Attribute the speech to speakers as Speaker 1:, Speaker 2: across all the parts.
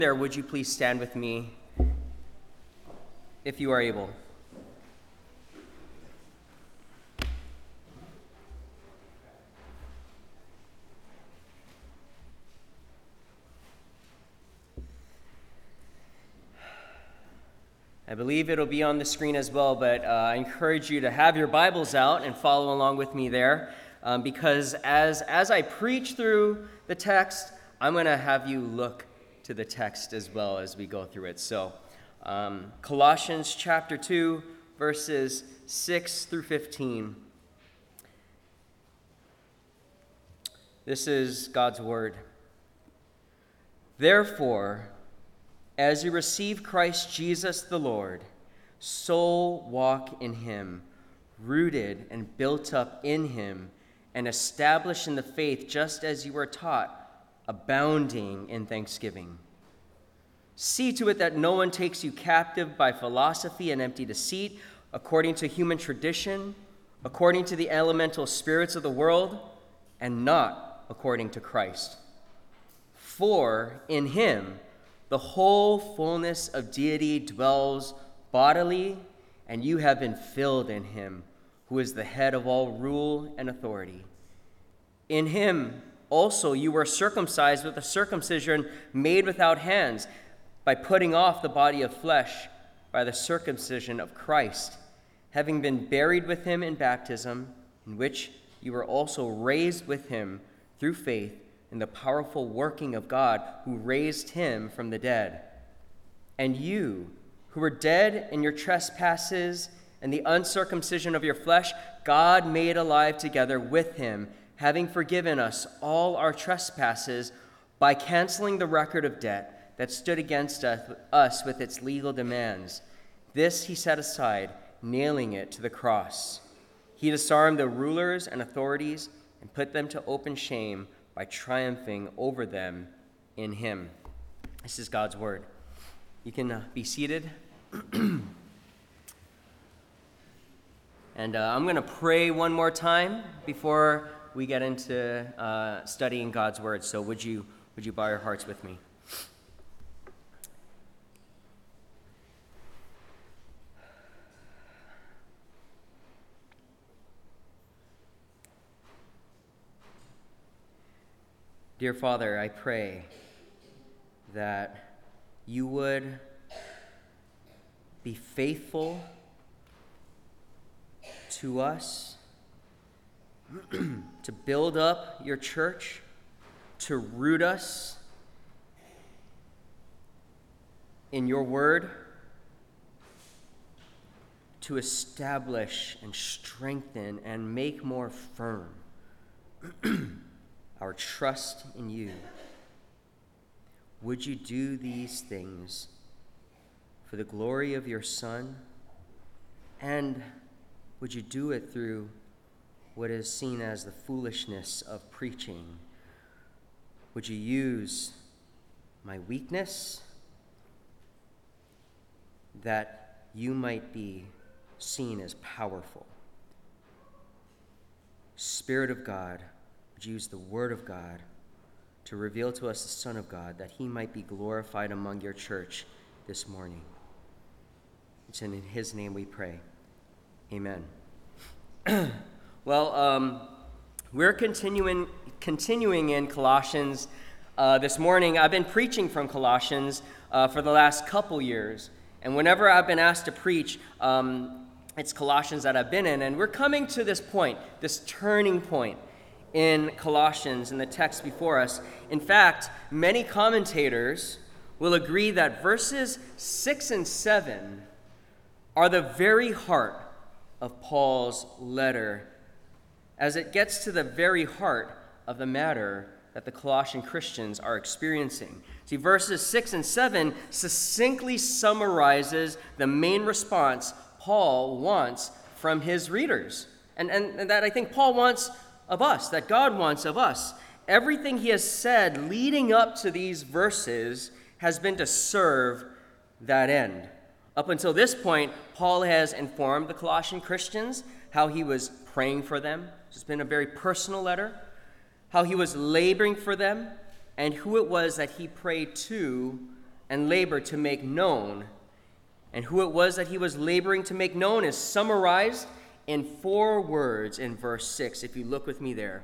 Speaker 1: There, would you please stand with me if you are able? I believe it'll be on the screen as well, but I encourage you to have your Bibles out and follow along with me there, because as I preach through the text, I'm going to have you look to the text as well as we go through it. So, Colossians chapter 2, verses 6 through 15. This is God's word. Therefore, as you receive Christ Jesus the Lord, so walk in him, rooted and built up in him, and established in the faith just as you were taught, abounding in thanksgiving. See to it that no one takes you captive by philosophy and empty deceit, according to human tradition, according to the elemental spirits of the world, and not according to Christ. For in him the whole fullness of deity dwells bodily, and you have been filled in him, who is the head of all rule and authority. In him also you were circumcised with a circumcision made without hands, by putting off the body of flesh by the circumcision of Christ, having been buried with him in baptism, in which you were also raised with him through faith in the powerful working of God who raised him from the dead. And you, who were dead in your trespasses and the uncircumcision of your flesh, God made alive together with him, having forgiven us all our trespasses by canceling the record of debt that stood against us with its legal demands. This he set aside, nailing it to the cross. He disarmed the rulers and authorities and put them to open shame by triumphing over them in him. This is God's word. You can be seated. And I'm going to pray one more time before we get into studying God's word. So would you bow your hearts with me? Dear Father, I pray that you would be faithful to us, to build up your church, to root us in your word, to establish and strengthen and make more firm our trust in you. Would you do these things for the glory of your Son? And would you do it through what is seen as the foolishness of preaching? Would you use my weakness that you might be seen as powerful? Spirit of God, use the word of God to reveal to us the Son of God, that he might be glorified among your church this morning. It's in his name we pray. Amen. Well, we're continuing in Colossians. This morning, I've been preaching from Colossians for the last couple years. And whenever I've been asked to preach, it's Colossians that I've been in. And we're coming to this point, this turning point in Colossians, in the text before us. In fact, many commentators will agree that verses 6 and 7 are the very heart of Paul's letter, as it gets to the very heart of the matter that the Colossian Christians are experiencing. See, verses 6 and 7 succinctly summarizes the main response Paul wants from his readers, and that I think Paul wants of us, that God wants of us. Everything he has said leading up to these verses has been to serve that end. Up until this point, Paul has informed the Colossian Christians how he was praying for them. It's been a very personal letter. How he was laboring for them, and who it was that he prayed to and labor to make known. And who it was that he was laboring to make known is summarized in 4 words in verse 6, if you look with me there.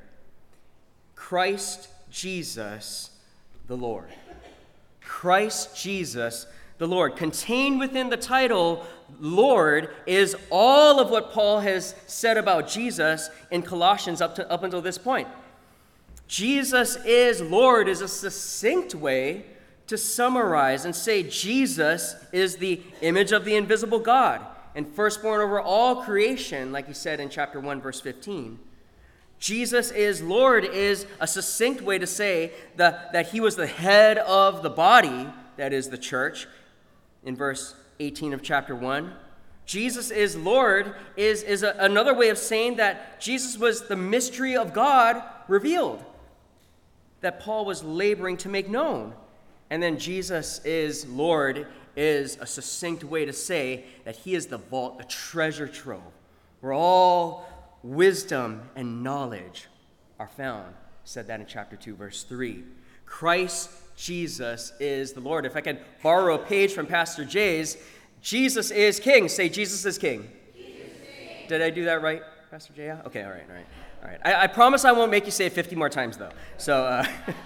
Speaker 1: Christ Jesus the Lord. Christ Jesus the Lord. Contained within the title Lord is all of what Paul has said about Jesus in Colossians up until this point. Jesus is Lord is a succinct way to summarize and say Jesus is the image of the invisible God and firstborn over all creation, like he said in chapter 1, verse 15. Jesus is Lord is a succinct way to say that he was the head of the body, that is the church, in verse 18 of chapter 1. Jesus is Lord is another way of saying that Jesus was the mystery of God revealed, that Paul was laboring to make known. And then Jesus is Lord is a succinct way to say that he is the vault, the treasure trove, where all wisdom and knowledge are found. Said that in chapter 2, verse 3. Christ Jesus is the Lord. If I could borrow a page from Pastor Jay's, Jesus is King. Say, Jesus is King. Jesus is King. Did I do that right, Pastor Jay? Okay, all right. I promise I won't make you say it 50 more times, though. So,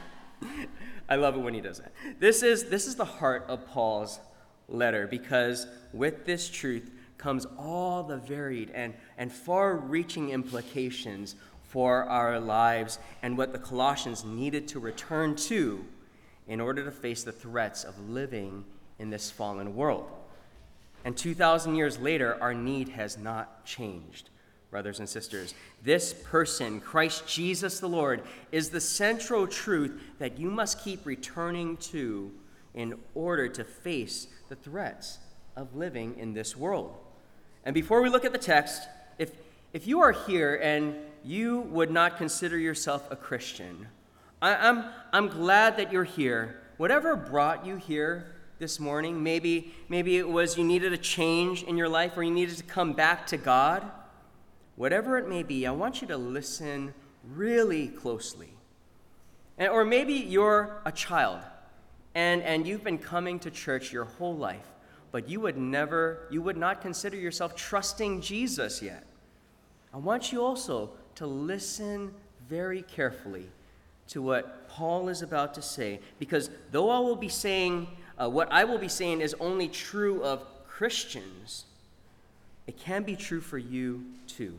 Speaker 1: I love it when he does that. This is the heart of Paul's letter, because with this truth comes all the varied and far-reaching implications for our lives and what the Colossians needed to return to in order to face the threats of living in this fallen world. And 2,000 years later, our need has not changed, brothers and sisters. This person, Christ Jesus the Lord, is the central truth that you must keep returning to in order to face the threats of living in this world. And before we look at the text, if you are here and you would not consider yourself a Christian, I'm glad that you're here. Whatever brought you here this morning, maybe it was you needed a change in your life or you needed to come back to God. Whatever it may be, I want you to listen really closely. Or maybe you're a child and you've been coming to church your whole life, but you would not consider yourself trusting Jesus yet. I want you also to listen very carefully to what Paul is about to say, because though I will be saying, what I will be saying is only true of Christians, it can be true for you too.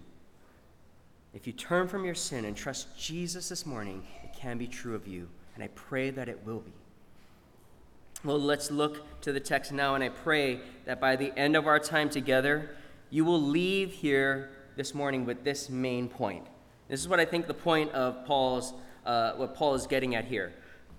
Speaker 1: If you turn from your sin and trust Jesus this morning, it can be true of you, and I pray that it will be. Well, let's look to the text now, and I pray that by the end of our time together, you will leave here this morning with this main point. This is what I think the point of what Paul is getting at here.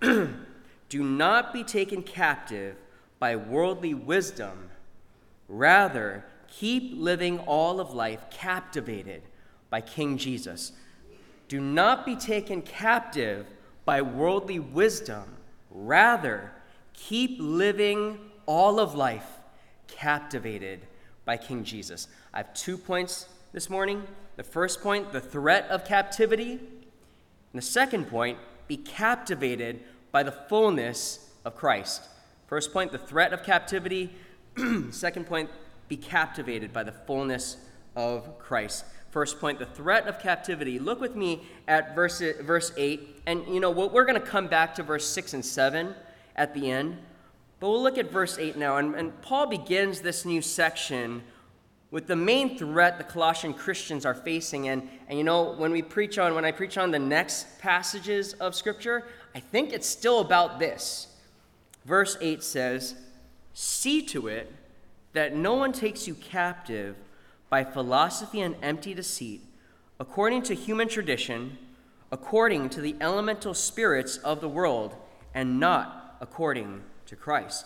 Speaker 1: Do not be taken captive by worldly wisdom. Rather, keep living all of life captivated by King Jesus. Do not be taken captive by worldly wisdom. Rather, keep living all of life captivated by King Jesus. I have 2 points this morning. The first point, the threat of captivity. And the second point, be captivated by the fullness of Christ. First point, the threat of captivity. Second point, be captivated by the fullness of Christ. First point, the threat of captivity. Look with me at verse 8. And we're going to come back to verse 6 and 7 at the end. But we'll look at verse 8 now. And Paul begins this new section with the main threat the Colossian Christians are facing. And when I preach on the next passages of Scripture, I think it's still about this. Verse 8 says, "See to it that no one takes you captive by philosophy and empty deceit, according to human tradition, according to the elemental spirits of the world, and not according to Christ."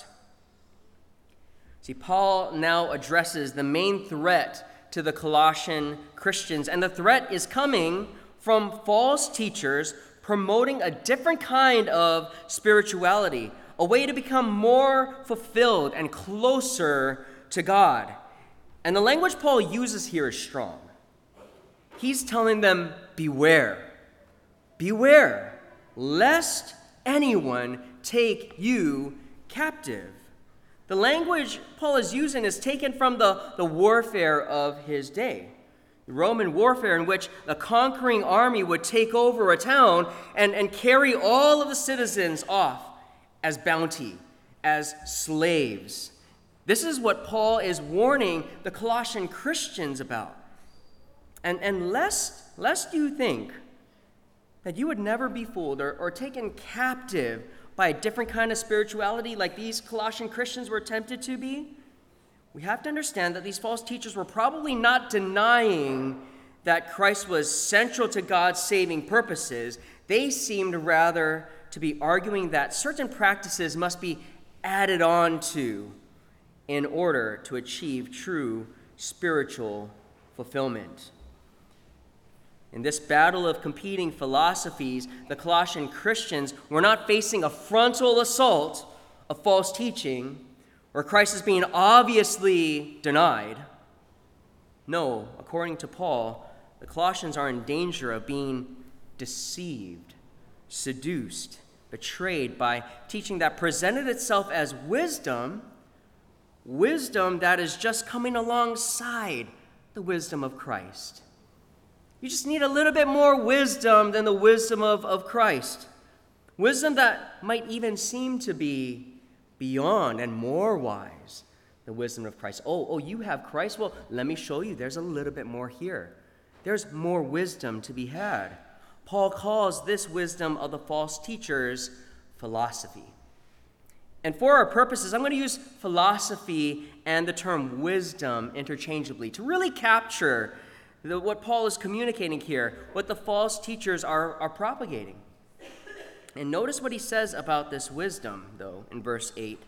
Speaker 1: See, Paul now addresses the main threat to the Colossian Christians, and the threat is coming from false teachers promoting a different kind of spirituality, a way to become more fulfilled and closer to God. And the language Paul uses here is strong. He's telling them, beware, lest anyone take you captive. The language Paul is using is taken from the warfare of his day. The Roman warfare in which the conquering army would take over a town and carry all of the citizens off as bounty, as slaves. This is what Paul is warning the Colossian Christians about. And lest you think that you would never be fooled or taken captive by a different kind of spirituality like these Colossian Christians were tempted to be, we have to understand that these false teachers were probably not denying that Christ was central to God's saving purposes. They seemed rather to be arguing that certain practices must be added on to in order to achieve true spiritual fulfillment. In this battle of competing philosophies, the Colossian Christians were not facing a frontal assault of false teaching where Christ is being obviously denied. No, according to Paul, the Colossians are in danger of being deceived, seduced, betrayed by teaching that presented itself as wisdom that is just coming alongside the wisdom of Christ. You just need a little bit more wisdom than the wisdom of Christ. Wisdom that might even seem to be beyond and more wise than the wisdom of Christ. Oh, you have Christ? Well, let me show you. There's a little bit more here. There's more wisdom to be had. Paul calls this wisdom of the false teachers philosophy. And for our purposes, I'm going to use philosophy and the term wisdom interchangeably to really capture what Paul is communicating here, what the false teachers are propagating. And notice what he says about this wisdom, though, in verse 8.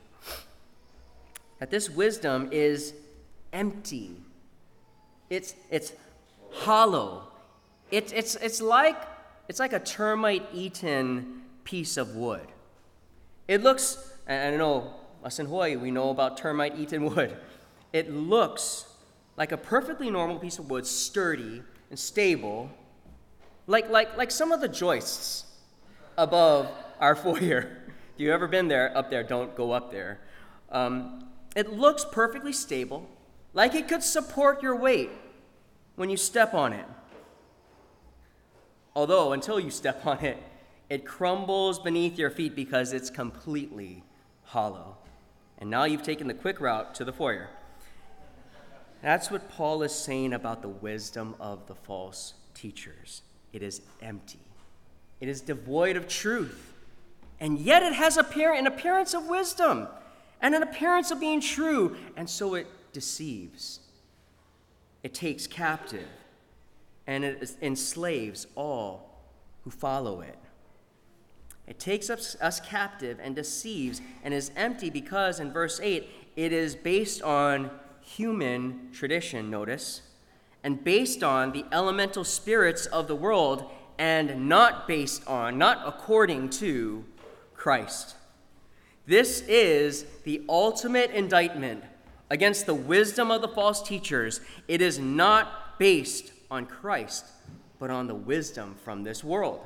Speaker 1: That this wisdom is empty. It's hollow. It's like a termite-eaten piece of wood. It looks, and I know us in Hawaii, we know about termite-eaten wood. It looks like a perfectly normal piece of wood, sturdy and stable, like some of the joists above our foyer. If you've ever been there, up there, don't go up there. It looks perfectly stable, like it could support your weight when you step on it. Although, until you step on it, it crumbles beneath your feet because it's completely hollow. And now you've taken the quick route to the foyer. That's what Paul is saying about the wisdom of the false teachers. It is empty. It is devoid of truth. And yet it has an appearance of wisdom and an appearance of being true. And so it deceives. It takes captive. And it enslaves all who follow it. It takes us captive and deceives and is empty because, in verse 8, it is based on human tradition, notice, and based on the elemental spirits of the world and not according to Christ. This is the ultimate indictment against the wisdom of the false teachers. It is not based on Christ, but on the wisdom from this world.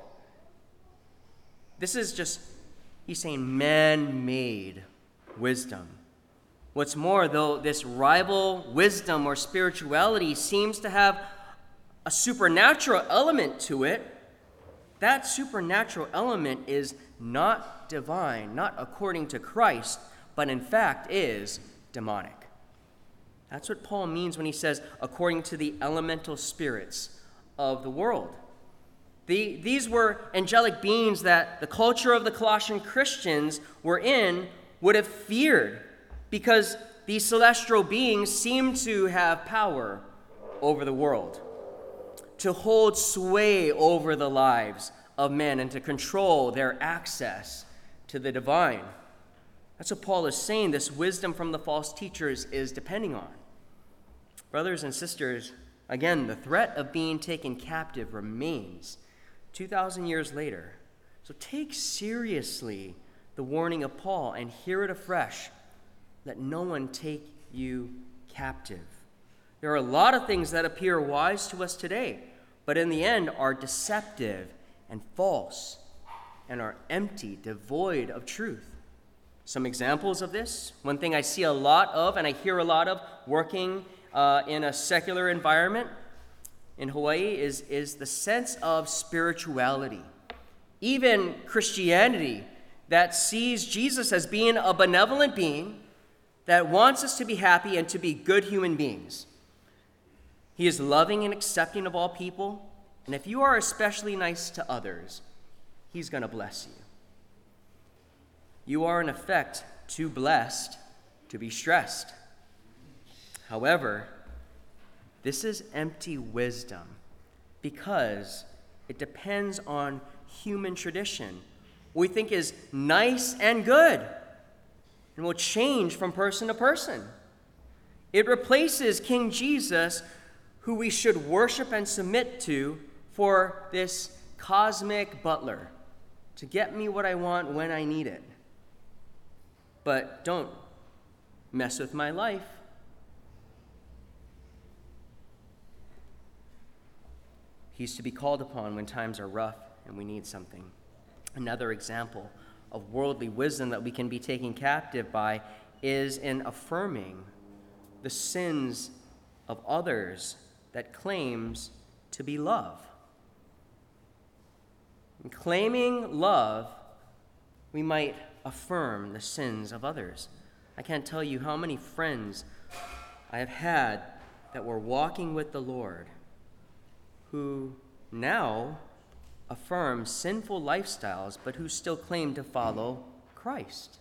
Speaker 1: This is just, he's saying, man-made wisdom. What's more, though, this rival wisdom or spirituality seems to have a supernatural element to it. That supernatural element is not divine, not according to Christ, but in fact is demonic. That's what Paul means when he says, according to the elemental spirits of the world. These were angelic beings that the culture of the Colossian Christians would have feared, because these celestial beings seem to have power over the world, to hold sway over the lives of men and to control their access to the divine. That's what Paul is saying this wisdom from the false teachers is depending on. Brothers and sisters, again, the threat of being taken captive remains 2,000 years later. So take seriously the warning of Paul and hear it afresh. Let no one take you captive. There are a lot of things that appear wise to us today, but in the end are deceptive and false and are empty, devoid of truth. Some examples of this, one thing I see a lot of and I hear a lot of working in a secular environment in Hawaii is the sense of spirituality. Even Christianity that sees Jesus as being a benevolent being that wants us to be happy and to be good human beings. He is loving and accepting of all people, and if you are especially nice to others, he's going to bless you. You are, in effect, too blessed to be stressed. However, this is empty wisdom because it depends on human tradition. What we think is nice and good and will change from person to person. It replaces King Jesus, who we should worship and submit to, for this cosmic butler to get me what I want when I need it. But don't mess with my life. He's to be called upon when times are rough and we need something. Another example of worldly wisdom that we can be taken captive by is in affirming the sins of others that claims to be love. In claiming love, we might affirm the sins of others. I can't tell you how many friends I have had that were walking with the Lord who now affirm sinful lifestyles, but who still claim to follow Christ.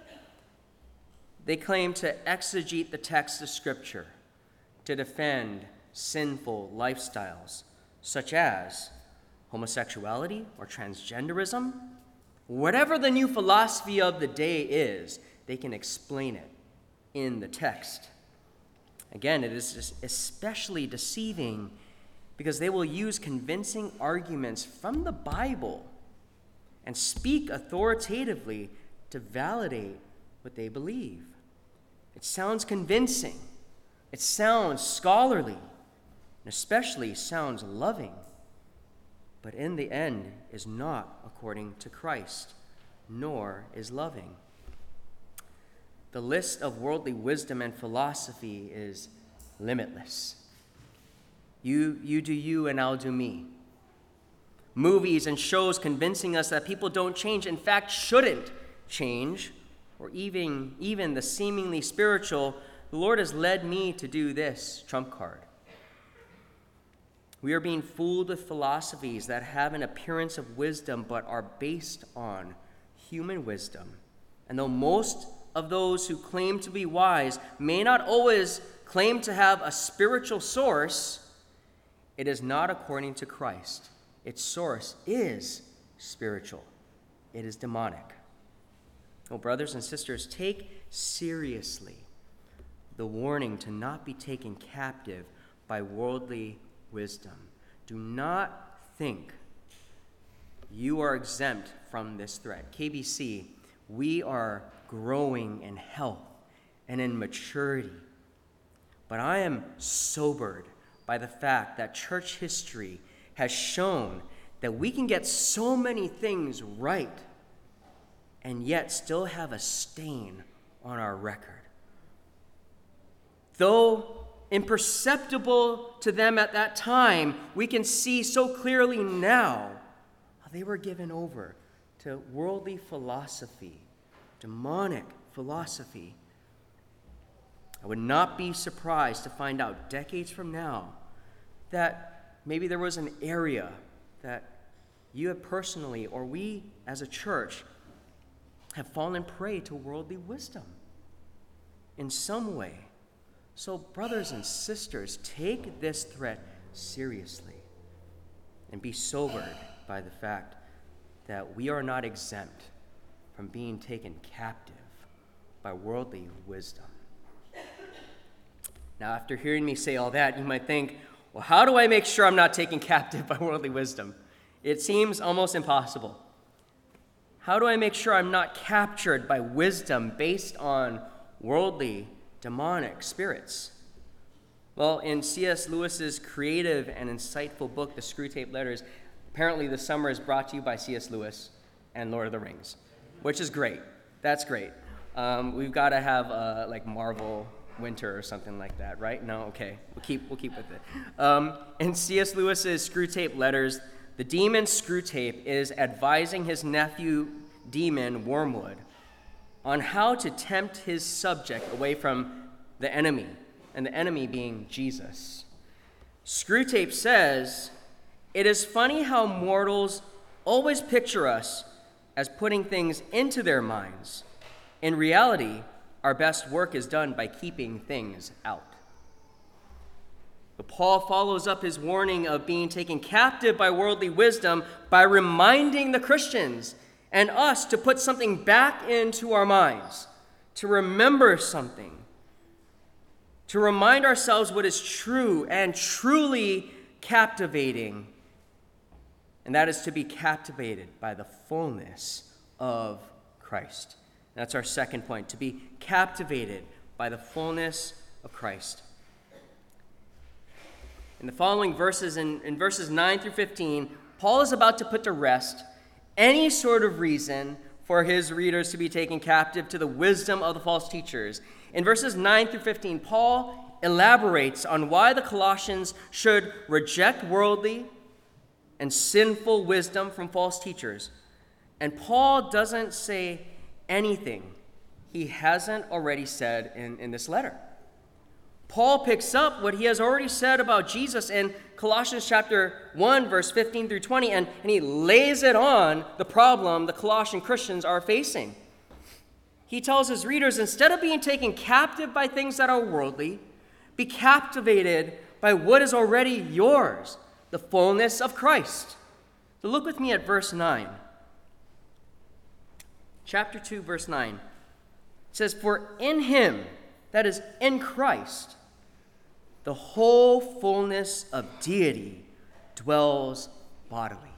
Speaker 1: They claim to exegete the text of Scripture, to defend sinful lifestyles, such as homosexuality or transgenderism. Whatever the new philosophy of the day is, they can explain it in the text. Again, it is especially deceiving because they will use convincing arguments from the Bible and speak authoritatively to validate what they believe. It sounds convincing. It sounds scholarly, and especially sounds loving, but in the end is not according to Christ, nor is loving. The list of worldly wisdom and philosophy is limitless. You do you and I'll do me. Movies and shows convincing us that people don't change, in fact shouldn't change, or even the seemingly spiritual, the Lord has led me to do this trump card. We are being fooled with philosophies that have an appearance of wisdom but are based on human wisdom. And though most of those who claim to be wise may not always claim to have a spiritual source, it is not according to Christ. Its source is spiritual. It is demonic. Oh, brothers and sisters, take seriously the warning to not be taken captive by worldly wisdom. Do not think you are exempt from this threat. KBC, we are growing in health and in maturity. But I am sobered by the fact that church history has shown that we can get so many things right and yet still have a stain on our record. Though imperceptible to them at that time, we can see so clearly now how they were given over to worldly philosophy, demonic philosophy. I would not be surprised to find out decades from now that maybe there was an area that you have personally, or we as a church, have fallen prey to worldly wisdom in some way. So, brothers and sisters, take this threat seriously and be sobered by the fact that we are not exempt from being taken captive by worldly wisdom. Now, after hearing me say all that, you might think, well, how do I make sure I'm not taken captive by worldly wisdom? It seems almost impossible. How do I make sure I'm not captured by wisdom based on worldly, demonic spirits? Well, in C.S. Lewis's creative and insightful book, The Screwtape Letters, apparently the summer is brought to you by C.S. Lewis and Lord of the Rings, which is great. That's great. We've got to have like Marvel Winter or something like that, right? No, okay, we'll keep with it. In C.S. Lewis's Screwtape Letters, the demon Screwtape is advising his nephew demon Wormwood on how to tempt his subject away from the enemy, and the enemy being Jesus. Screwtape says, "It is funny how mortals always picture us as putting things into their minds. In reality, our best work is done by keeping things out." But Paul follows up his warning of being taken captive by worldly wisdom by reminding the Christians and us to put something back into our minds, to remember something, to remind ourselves what is true and truly captivating, and that is to be captivated by the fullness of Christ. That's our second point, to be captivated by the fullness of Christ. In the following verses, in verses 9 through 15, Paul is about to put to rest any sort of reason for his readers to be taken captive to the wisdom of the false teachers. In verses 9 through 15, Paul elaborates on why the Colossians should reject worldly and sinful wisdom from false teachers. And Paul doesn't say anything he hasn't already said in this letter. Paul picks up what he has already said about Jesus in Colossians chapter 1, verse 15 through 20, and he lays it on the problem the Colossian Christians are facing. He tells his readers, instead of being taken captive by things that are worldly, be captivated by what is already yours, the fullness of Christ. So look with me at verse 9. Chapter 2, verse 9. It says, "For in him," that is, in Christ, "the whole fullness of deity dwells bodily."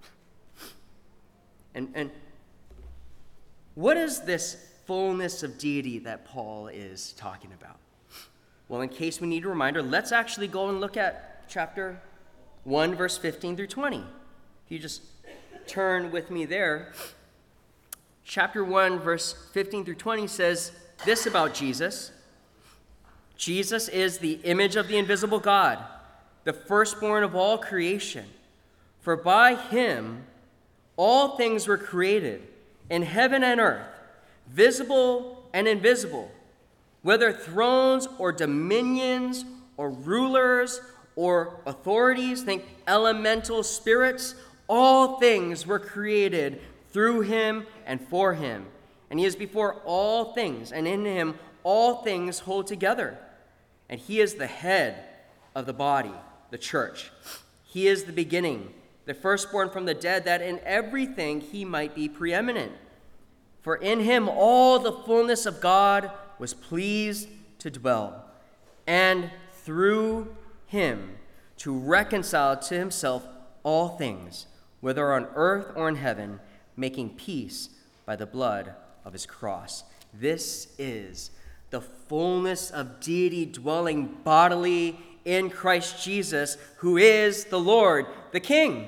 Speaker 1: And what is this fullness of deity that Paul is talking about? Well, in case we need a reminder, let's actually go and look at chapter 1, verse 15 through 20. If you just turn with me there. Chapter 1, verse 15 through 20 says this about Jesus. "Jesus is the image of the invisible God, the firstborn of all creation. For by him all things were created, in heaven and earth, visible and invisible, whether thrones or dominions or rulers or authorities," think elemental spirits, "all things were created through him and for him. And he is before all things, and in him all things hold together. And he is the head of the body, the church. He is the beginning, the firstborn from the dead, that in everything he might be preeminent. For in him all the fullness of God was pleased to dwell, and through him to reconcile to himself all things, whether on earth or in heaven, making peace by the blood of his cross." This is the fullness of deity dwelling bodily in Christ Jesus, who is the Lord, the King.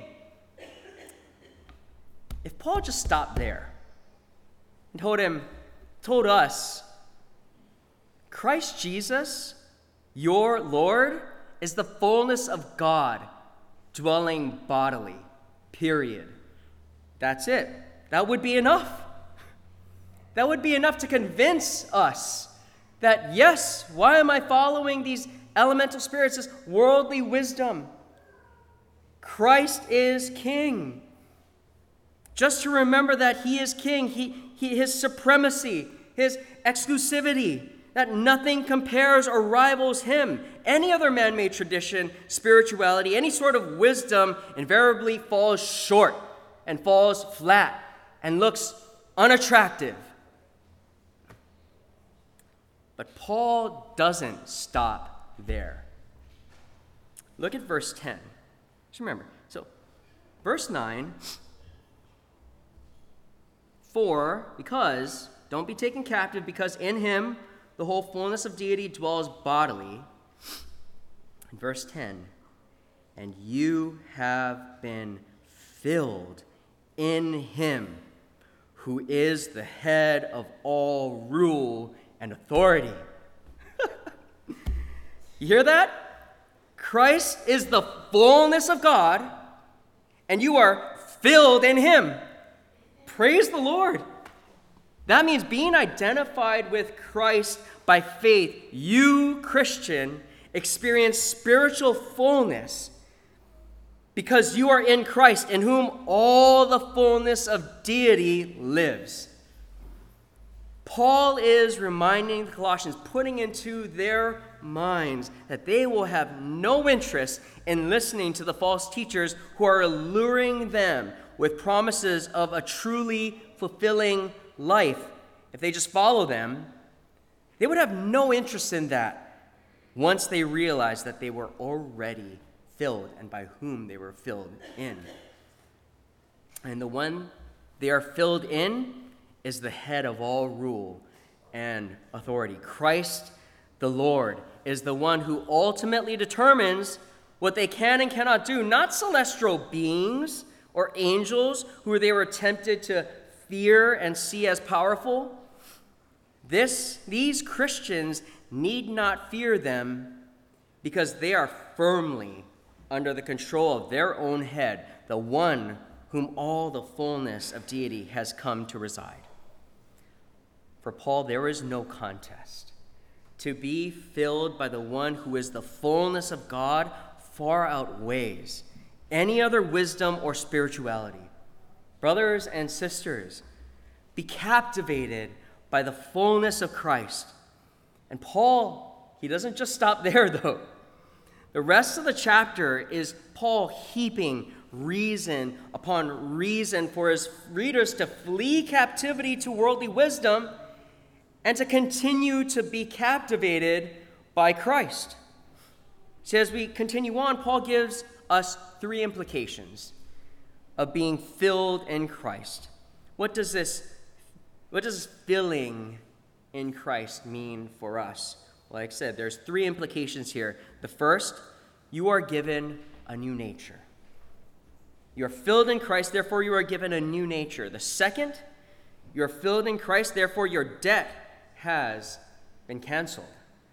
Speaker 1: If Paul just stopped there and told us, Christ Jesus, your Lord, is the fullness of God dwelling bodily, period. That's it. That would be enough. That would be enough to convince us that, yes, why am I following these elemental spirits, this worldly wisdom? Christ is King. Just to remember that he is King, his supremacy, his exclusivity, that nothing compares or rivals him. Any other man-made tradition, spirituality, any sort of wisdom invariably falls short and falls flat and looks unattractive. But Paul doesn't stop there. Look at verse 10. Just remember. So, verse 9, because, don't be taken captive, because in him the whole fullness of deity dwells bodily. In verse 10, and you have been filled in him who is the head of all rule and authority. You hear that? Christ is the fullness of God, and you are filled in him. Praise the Lord. That means being identified with Christ by faith, you, Christian, experience spiritual fullness because you are in Christ, in whom all the fullness of deity lives. Paul is reminding the Colossians, putting into their minds that they will have no interest in listening to the false teachers who are alluring them with promises of a truly fulfilling life. If they just follow them, they would have no interest in that once they realized that they were already filled and by whom they were filled in. And the one they are filled in is the head of all rule and authority. Christ, the Lord, is the one who ultimately determines what they can and cannot do, not celestial beings or angels who they were tempted to fear and see as powerful. These Christians need not fear them because they are firmly under the control of their own head, the one whom all the fullness of deity has come to reside. For Paul, there is no contest. To be filled by the one who is the fullness of God far outweighs any other wisdom or spirituality. Brothers and sisters, be captivated by the fullness of Christ. And Paul, he doesn't just stop there, though. The rest of the chapter is Paul heaping reason upon reason for his readers to flee captivity to worldly wisdom and to continue to be captivated by Christ. So as we continue on, Paul gives us three implications of being filled in Christ. What does filling in Christ mean for us? Like I said, there's three implications here. The first, you are given a new nature. You are filled in Christ, therefore you are given a new nature. The second, you are filled in Christ, therefore your debt has been canceled.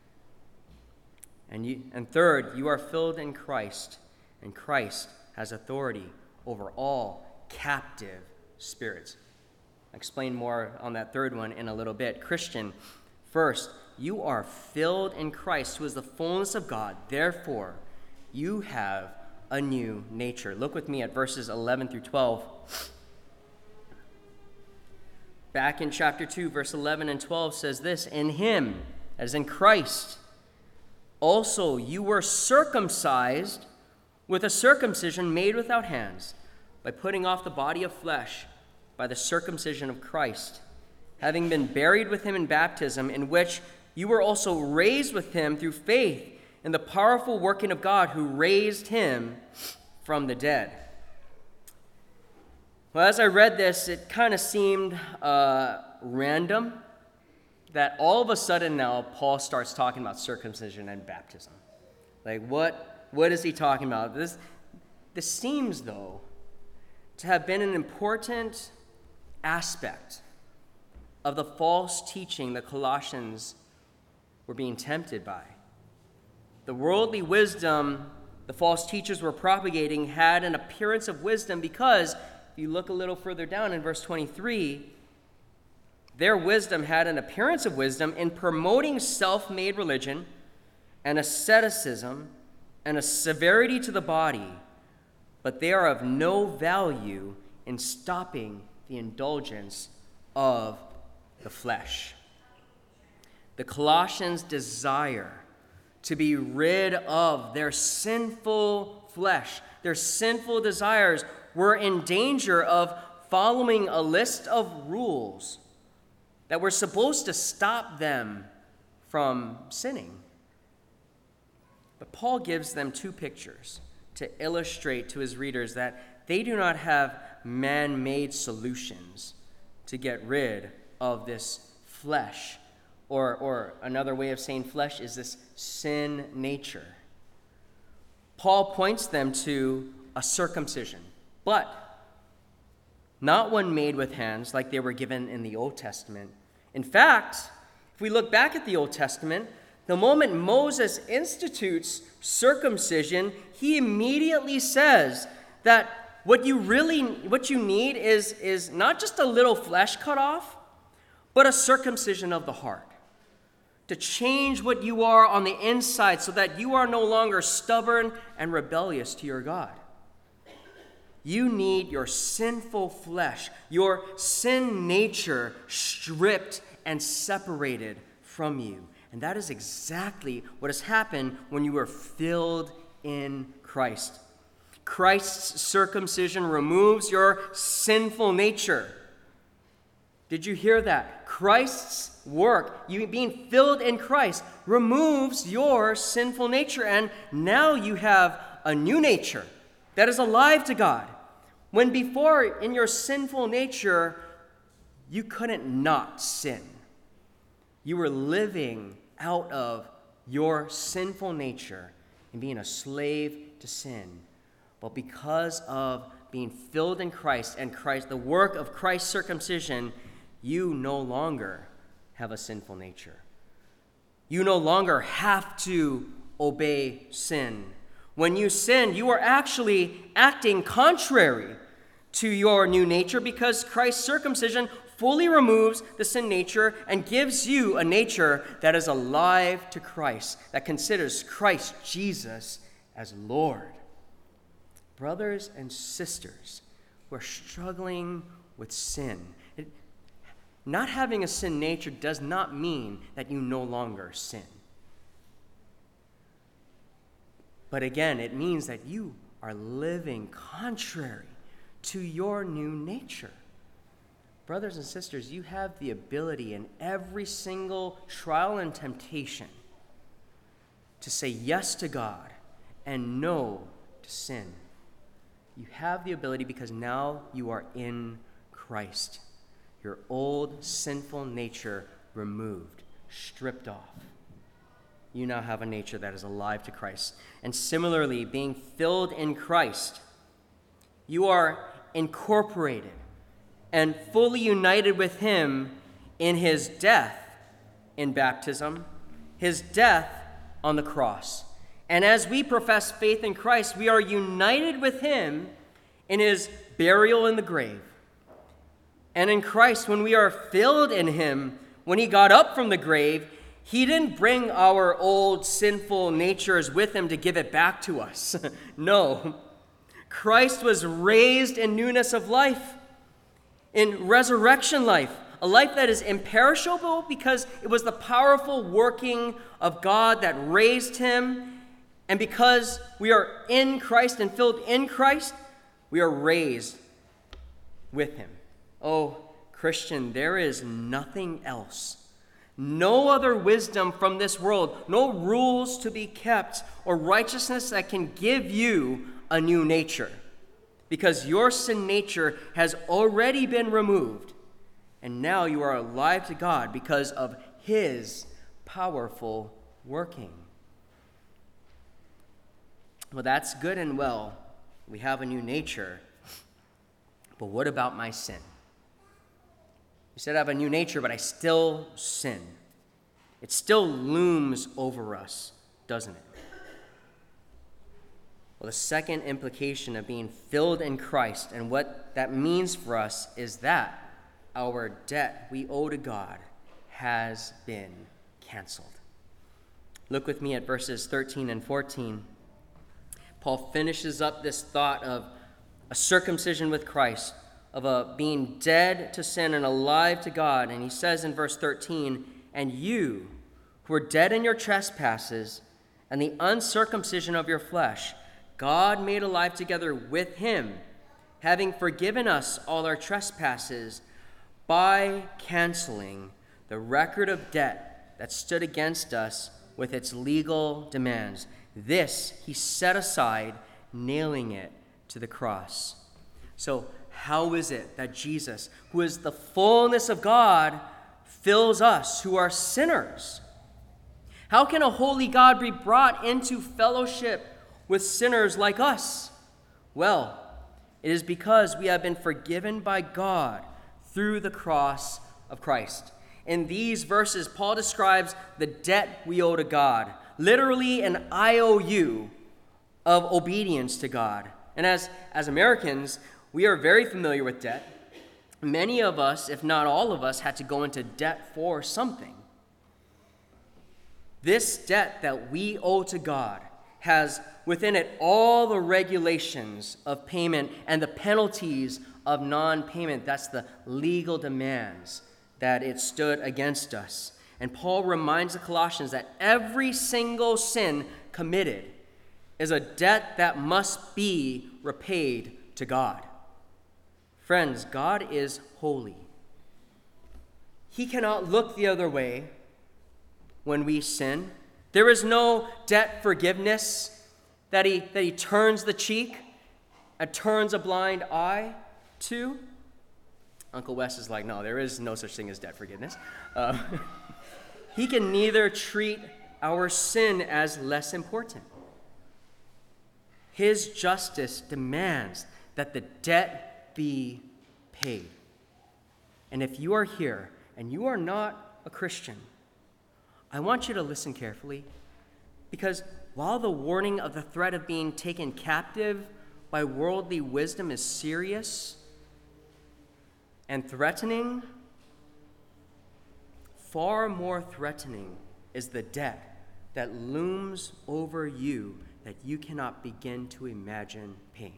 Speaker 1: And third, you are filled in Christ, and Christ has authority over all captive spirits. I'll explain more on that third one in a little bit. Christian, first, you are filled in Christ, who is the fullness of God. Therefore, you have a new nature. Look with me at verses 11 through 12. Back in chapter 2, verse 11 and 12 says this, in him, as in Christ, also you were circumcised with a circumcision made without hands, by putting off the body of flesh by the circumcision of Christ, having been buried with him in baptism, in which you were also raised with him through faith in the powerful working of God who raised him from the dead. Well, as I read this, it kind of seemed random that all of a sudden now Paul starts talking about circumcision and baptism. Like, what is he talking about? This seems, though, to have been an important aspect of the false teaching the Colossians were being tempted by. The worldly wisdom the false teachers were propagating had an appearance of wisdom because, if you look a little further down in verse 23, their wisdom had an appearance of wisdom in promoting self-made religion and asceticism and a severity to the body, but they are of no value in stopping the indulgence of the flesh. The Colossians desire to be rid of their sinful flesh. Their sinful desires were in danger of following a list of rules that were supposed to stop them from sinning. But Paul gives them two pictures to illustrate to his readers that they do not have man-made solutions to get rid of this flesh. Or another way of saying flesh is this sin nature. Paul points them to a circumcision, but not one made with hands like they were given in the Old Testament. In fact, if we look back at the Old Testament, the moment Moses institutes circumcision, he immediately says that what you need is not just a little flesh cut off, but a circumcision of the heart. To change what you are on the inside so that you are no longer stubborn and rebellious to your God. You need your sinful flesh, your sin nature stripped and separated from you. And that is exactly what has happened when you were filled in Christ. Christ's circumcision removes your sinful nature. Did you hear that? Christ's work, you being filled in Christ, removes your sinful nature. And now you have a new nature that is alive to God. When before, in your sinful nature, you couldn't not sin. You were living out of your sinful nature and being a slave to sin. But because of being filled in Christ and the work of Christ's circumcision, you no longer have a sinful nature. You no longer have to obey sin. When you sin, you are actually acting contrary to your new nature because Christ's circumcision fully removes the sin nature and gives you a nature that is alive to Christ, that considers Christ Jesus as Lord. Brothers and sisters who are struggling with sin, not having a sin nature does not mean that you no longer sin. But again, it means that you are living contrary to your new nature. Brothers and sisters, you have the ability in every single trial and temptation to say yes to God and no to sin. You have the ability because now you are in Christ. Your old sinful nature removed, stripped off. You now have a nature that is alive to Christ. And similarly, being filled in Christ, you are incorporated and fully united with him in his death in baptism, his death on the cross. And as we profess faith in Christ, we are united with him in his burial in the grave. And in Christ, when we are filled in him, when he got up from the grave, he didn't bring our old sinful natures with him to give it back to us. No. Christ was raised in newness of life, in resurrection life, a life that is imperishable because it was the powerful working of God that raised him. And because we are in Christ and filled in Christ, we are raised with him. Oh, Christian, there is nothing else. No other wisdom from this world, no rules to be kept or righteousness that can give you a new nature. Because your sin nature has already been removed. And now you are alive to God because of his powerful working. Well, that's good and well. We have a new nature. But what about my sin? You said I have a new nature, but I still sin. It still looms over us, doesn't it? Well, the second implication of being filled in Christ and what that means for us is that our debt we owe to God has been canceled. Look with me at verses 13 and 14. Paul finishes up this thought of a circumcision with Christ, of a being dead to sin and alive to God. And he says in verse 13, "And you, who were dead in your trespasses and the uncircumcision of your flesh, God made alive together with him, having forgiven us all our trespasses by canceling the record of debt that stood against us with its legal demands. This he set aside, nailing it to the cross." So how is it that Jesus, who is the fullness of God, fills us who are sinners? How can a holy God be brought into fellowship with sinners like us? Well, It is because we have been forgiven by God through the cross of Christ. In these verses, Paul describes the debt we owe to God, literally an IOU of obedience to God. And as Americans, we are very familiar with debt. Many of us, if not all of us, had to go into debt for something. This debt that we owe to God has within it all the regulations of payment and the penalties of non-payment. That's the legal demands that it stood against us. And Paul reminds the Colossians that every single sin committed is a debt that must be repaid to God. Friends, God is holy. He cannot look the other way when we sin. There is no debt forgiveness that he turns the cheek and turns a blind eye to. Uncle Wes is like, no, there is no such thing as debt forgiveness. He can neither treat our sin as less important. His justice demands that the debt be paid. And if you are here and you are not a Christian, I want you to listen carefully, because while the warning of the threat of being taken captive by worldly wisdom is serious and threatening, far more threatening is the debt that looms over you that you cannot begin to imagine paying.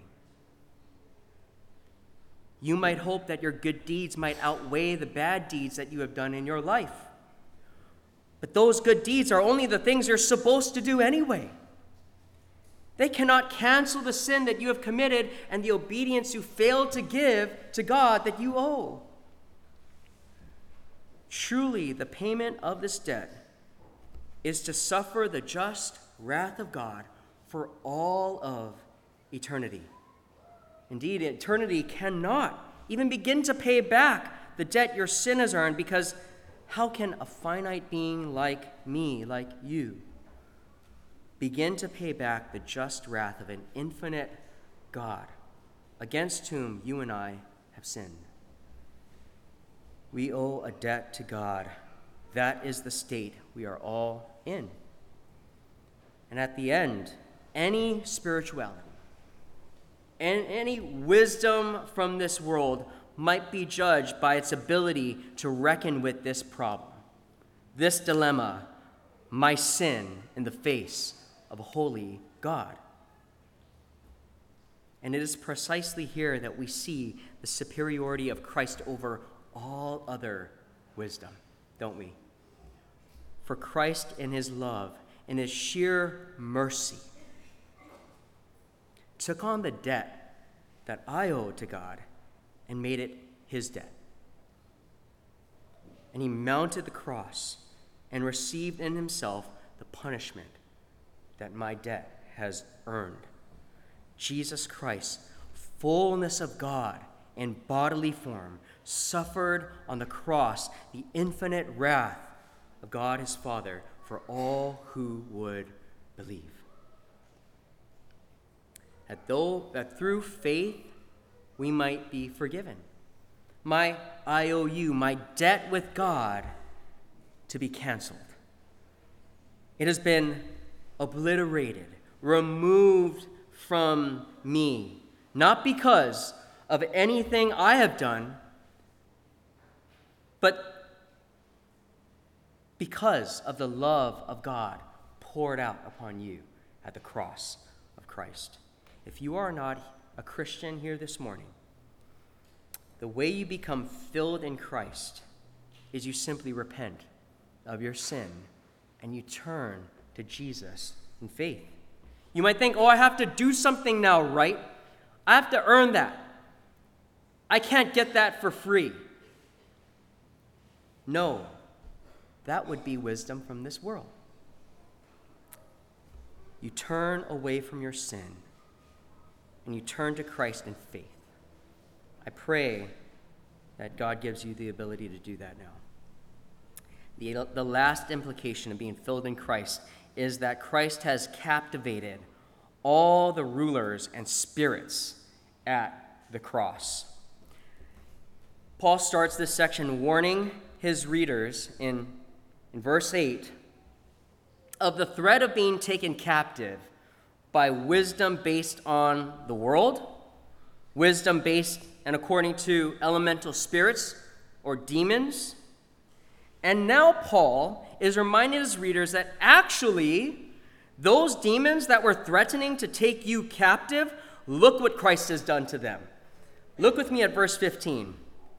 Speaker 1: You might hope that your good deeds might outweigh the bad deeds that you have done in your life. But those good deeds are only the things you're supposed to do anyway. They cannot cancel the sin that you have committed and the obedience you failed to give to God that you owe. Truly, the payment of this debt is to suffer the just wrath of God for all of eternity. Indeed, eternity cannot even begin to pay back the debt your sin has earned, because how can a finite being like me, like you, begin to pay back the just wrath of an infinite God against whom you and I have sinned? We owe a debt to God. That is the state we are all in. And at the end, any spirituality and any wisdom from this world might be judged by its ability to reckon with this problem, this dilemma, my sin in the face of a holy God. And it is precisely here that we see the superiority of Christ over all other wisdom, don't we? For Christ in his love, in his sheer mercy, took on the debt that I owed to God and made it his debt. And he mounted the cross and received in himself the punishment that my debt has earned. Jesus Christ, fullness of God in bodily form, suffered on the cross the infinite wrath of God his Father for all who would believe. That through faith we might be forgiven. My IOU, my debt with God, to be canceled. It has been obliterated, removed from me, not because of anything I have done, but because of the love of God poured out upon you at the cross of Christ. If you are not a Christian here this morning, the way you become filled in Christ is you simply repent of your sin and you turn to Jesus in faith. You might think, I have to do something now, right? I have to earn that. I can't get that for free. No, that would be wisdom from this world. You turn away from your sin and you turn to Christ in faith. I pray that God gives you the ability to do that now. The last implication of being filled in Christ is that Christ has captivated all the rulers and spirits at the cross. Paul starts this section warning his readers in verse 8 of the threat of being taken captive by wisdom based on the world, wisdom based and according to elemental spirits or demons. And now Paul is reminding his readers that actually those demons that were threatening to take you captive, look what Christ has done to them. Look with me at verse 15.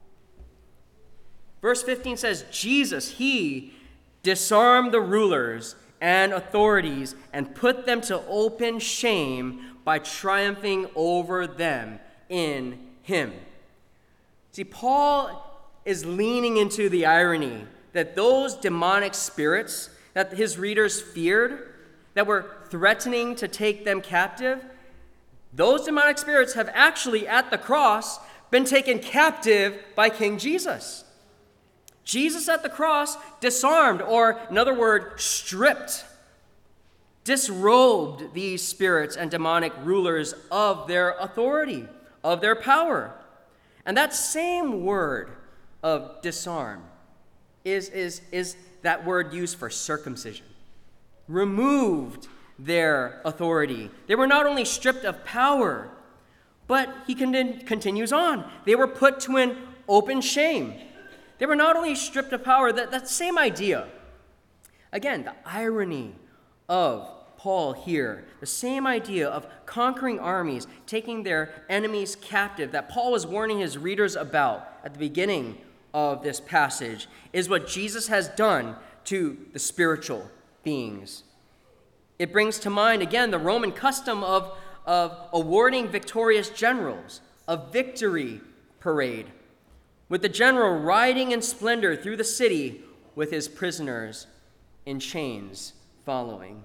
Speaker 1: Verse 15 says, Jesus, he disarmed the rulers and authorities and put them to open shame by triumphing over them in him. See, Paul is leaning into the irony that those demonic spirits that his readers feared, that were threatening to take them captive, those demonic spirits have actually, at the cross, been taken captive by King Jesus. Jesus at the cross disarmed, or in other words, stripped, disrobed these spirits and demonic rulers of their authority, of their power. And that same word of disarm is that word used for circumcision. Removed their authority. They were not only stripped of power, but he continues on. They were put to an open shame. They were not only stripped of power, that same idea. Again, the irony of Paul here, the same idea of conquering armies, taking their enemies captive that Paul was warning his readers about at the beginning of this passage, is what Jesus has done to the spiritual beings. It brings to mind, again, the Roman custom of awarding victorious generals a victory parade, with the general riding in splendor through the city with his prisoners in chains following.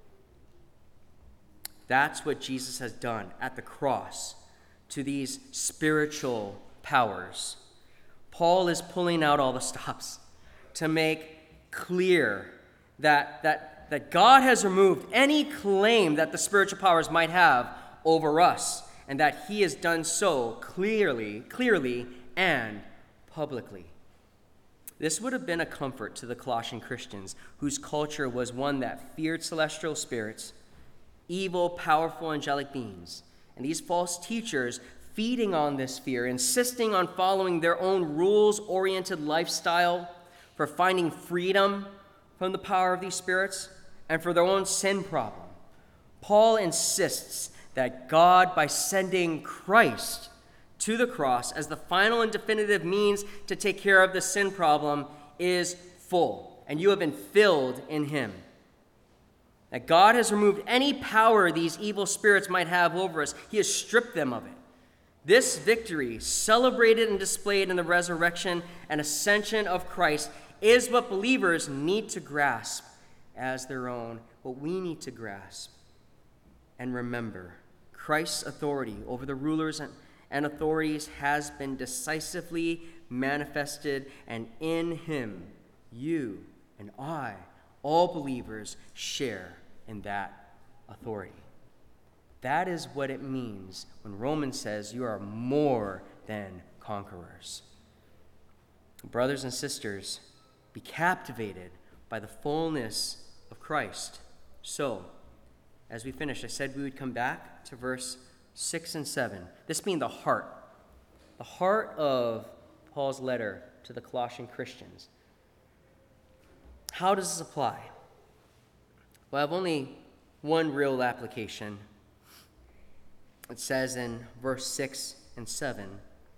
Speaker 1: That's what Jesus has done at the cross to these spiritual powers. Paul is pulling out all the stops to make clear that God has removed any claim that the spiritual powers might have over us, and that he has done so clearly and publicly. This would have been a comfort to the Colossian Christians, whose culture was one that feared celestial spirits, evil, powerful, angelic beings. And these false teachers, feeding on this fear, insisting on following their own rules-oriented lifestyle for finding freedom from the power of these spirits and for their own sin problem. Paul insists that God, by sending Christ to the cross as the final and definitive means to take care of the sin problem, is full, and you have been filled in him. That God has removed any power these evil spirits might have over us. He has stripped them of it. This victory, celebrated and displayed in the resurrection and ascension of Christ, is what believers need to grasp as their own, what we need to grasp and remember. Christ's authority over the rulers and authorities has been decisively manifested, and in him, you and I, all believers, share in that authority. That is what it means when Romans says you are more than conquerors. Brothers and sisters, be captivated by the fullness of Christ. So, as we finish, I said we would come back to verse 6 and 7. This being the heart of Paul's letter to the Colossian Christians. How does this apply? Well, I have only one real application. It says in verse 6 and 7,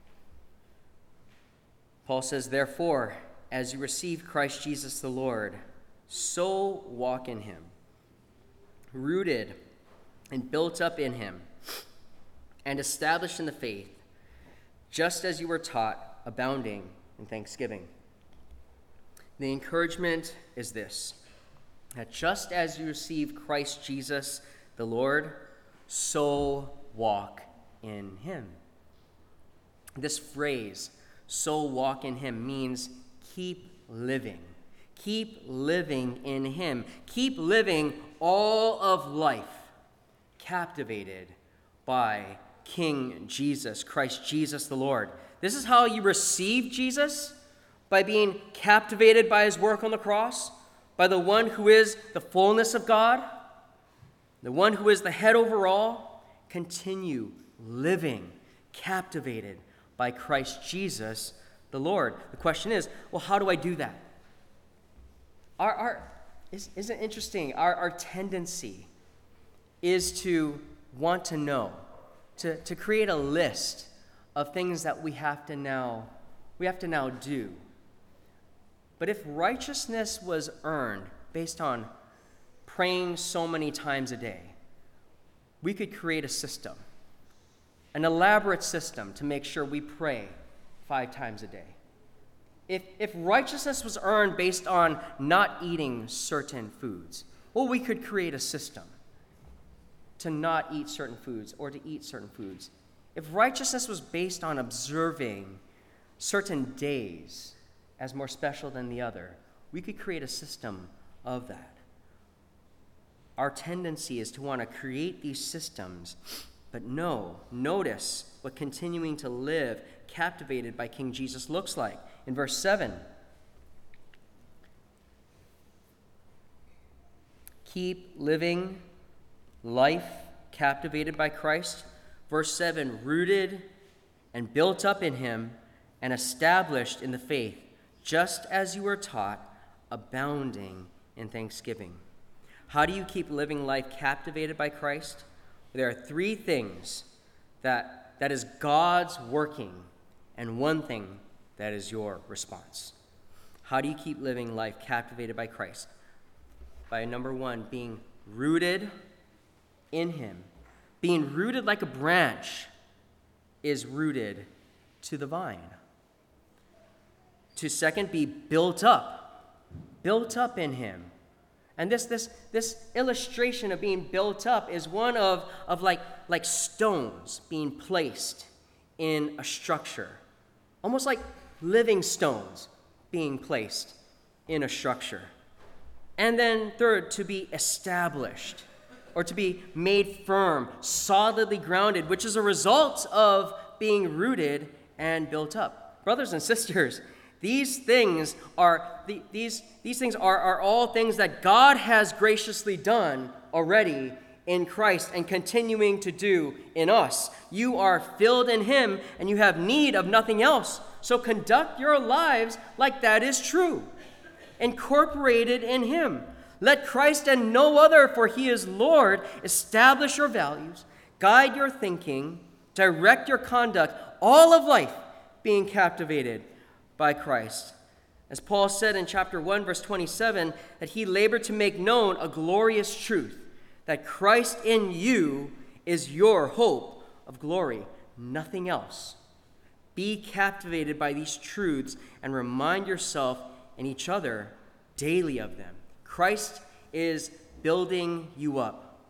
Speaker 1: Paul says, "Therefore, as you receive Christ Jesus the Lord, so walk in him, rooted and built up in him, and established in the faith, just as you were taught, abounding in thanksgiving." The encouragement is this, that just as you receive Christ Jesus the Lord, so walk in him. This phrase, "so walk in him," means keep living. Keep living in him. Keep living all of life captivated by King Jesus, Christ Jesus the Lord. This is how you receive Jesus, by being captivated by his work on the cross, by the one who is the fullness of God, the one who is the head over all. Continue living captivated by Christ Jesus the Lord. The question is, well, how do I do that? Isn't it interesting? Our tendency is to want to know, to create a list of things that we have to now do. But if righteousness was earned based on praying so many times a day, we could create a system, an elaborate system to make sure we pray 5 times a day. If righteousness was earned based on not eating certain foods, well, we could create a system to not eat certain foods or to eat certain foods. If righteousness was based on observing certain days as more special than the other, we could create a system of that. Our tendency is to want to create these systems, but notice what continuing to live captivated by King Jesus looks like. In verse 7, keep living life captivated by Christ. Verse 7, rooted and built up in him and established in the faith, just as you were taught, abounding in thanksgiving. How do you keep living life captivated by Christ? There are 3 things that is God's working, and 1 thing that is your response. How do you keep living life captivated by Christ? By number 1, being rooted in him. Being rooted like a branch is rooted to the vine. To second, be built up in him. And this illustration of being built up is one of like stones being placed in a structure, almost like living stones being placed in a structure. And then third, to be established, or to be made firm, solidly grounded, which is a result of being rooted and built up. Brothers and sisters, these things are all things that God has graciously done already in Christ and continuing to do in us. You are filled in him and you have need of nothing else. So conduct your lives like that is true, incorporated in him. Let Christ and no other, for he is Lord, establish your values, guide your thinking, direct your conduct, all of life being captivated by Christ. As Paul said in chapter 1, verse 27, that he labored to make known a glorious truth, that Christ in you is your hope of glory, nothing else. Be captivated by these truths and remind yourself and each other daily of them. Christ is building you up.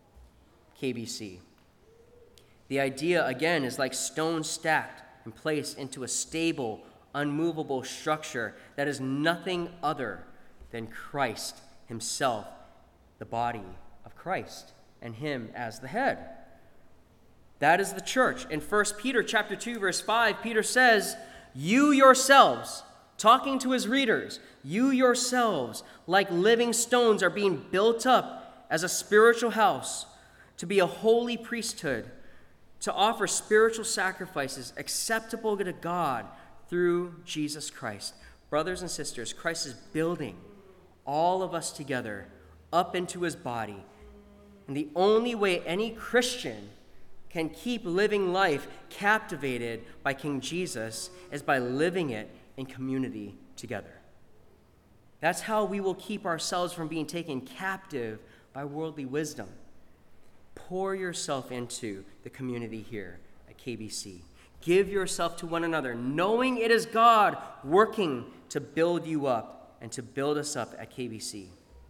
Speaker 1: KBC. The idea, again, is like stones stacked and placed into a stable, unmovable structure that is nothing other than Christ himself, the body of Christ, and him as the head. That is the church. In 1 Peter chapter 2, verse 5, Peter says, you yourselves, talking to his readers, you yourselves, like living stones, are being built up as a spiritual house to be a holy priesthood, to offer spiritual sacrifices acceptable to God through Jesus Christ. Brothers and sisters, Christ is building all of us together up into his body. And the only way any Christian can keep living life captivated by King Jesus is by living it in community together. That's how we will keep ourselves from being taken captive by worldly wisdom. Pour yourself into the community here at KBC. Give yourself to one another, knowing it is God working to build you up and to build us up at KBC.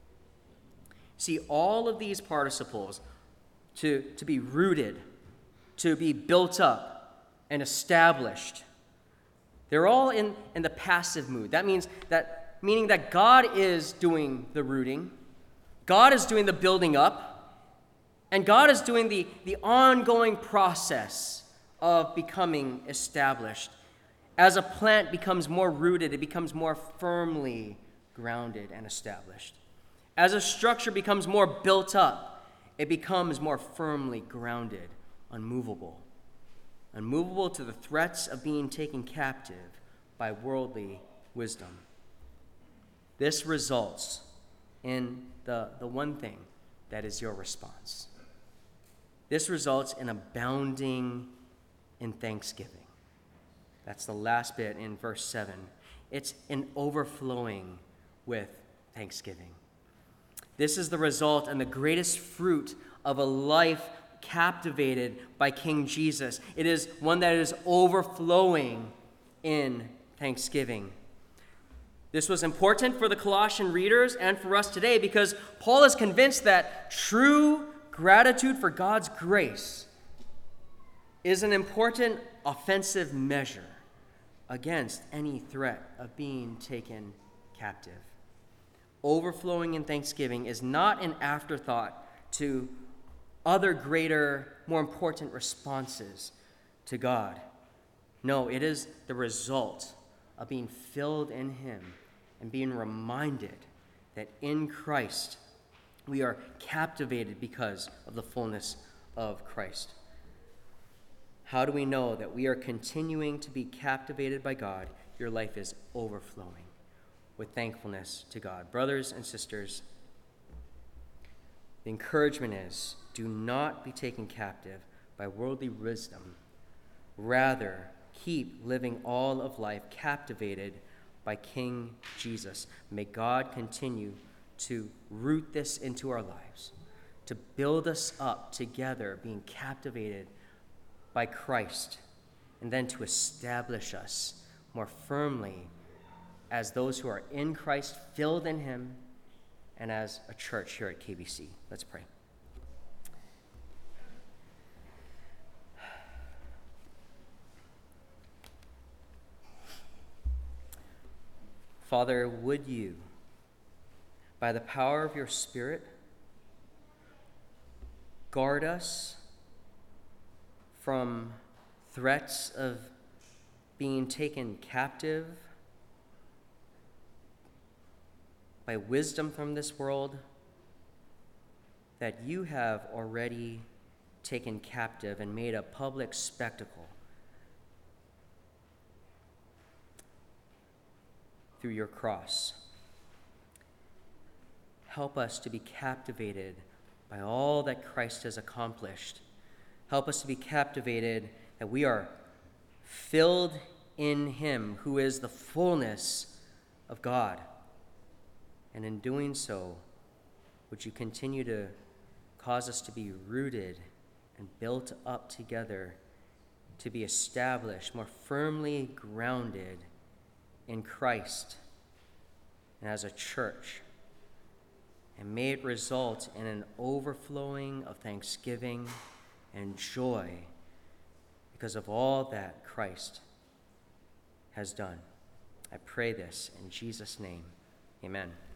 Speaker 1: See, all of these participles, to be rooted, to be built up and established, they're all in the passive mood. That meaning that God is doing the rooting, God is doing the building up, And God is doing the ongoing process of becoming established. As a plant becomes more rooted, it becomes more firmly grounded and established. As a structure becomes more built up, it becomes more firmly grounded, unmovable to the threats of being taken captive by worldly wisdom. This results in the one thing that is your response. This results in abounding in thanksgiving. That's the last bit in verse 7. It's an overflowing with thanksgiving. This is the result and the greatest fruit of a life captivated by King Jesus. It is one that is overflowing in thanksgiving. This was important for the Colossian readers and for us today because Paul is convinced that true gratitude for God's grace is an important offensive measure against any threat of being taken captive. Overflowing in thanksgiving is not an afterthought to other greater, more important responses to God. No, it is the result of being filled in him and being reminded that in Christ we are captivated because of the fullness of Christ. How do we know that we are continuing to be captivated by God? Your life is overflowing with thankfulness to God. Brothers and sisters, the encouragement is, do not be taken captive by worldly wisdom. Rather, keep living all of life captivated by King Jesus. May God continue to root this into our lives, to build us up together, being captivated by Christ, and then to establish us more firmly as those who are in Christ, filled in him, and as a church here at KBC. Let's pray. Father, would you, by the power of your Spirit, guard us from threats of being taken captive by wisdom from this world that you have already taken captive and made a public spectacle through your cross. Help us to be captivated by all that Christ has accomplished. Help us to be captivated that we are filled in him who is the fullness of God. And in doing so, would you continue to cause us to be rooted and built up together, to be established, more firmly grounded in Christ and as a church. And may it result in an overflowing of thanksgiving and joy because of all that Christ has done. I pray this in Jesus' name. Amen.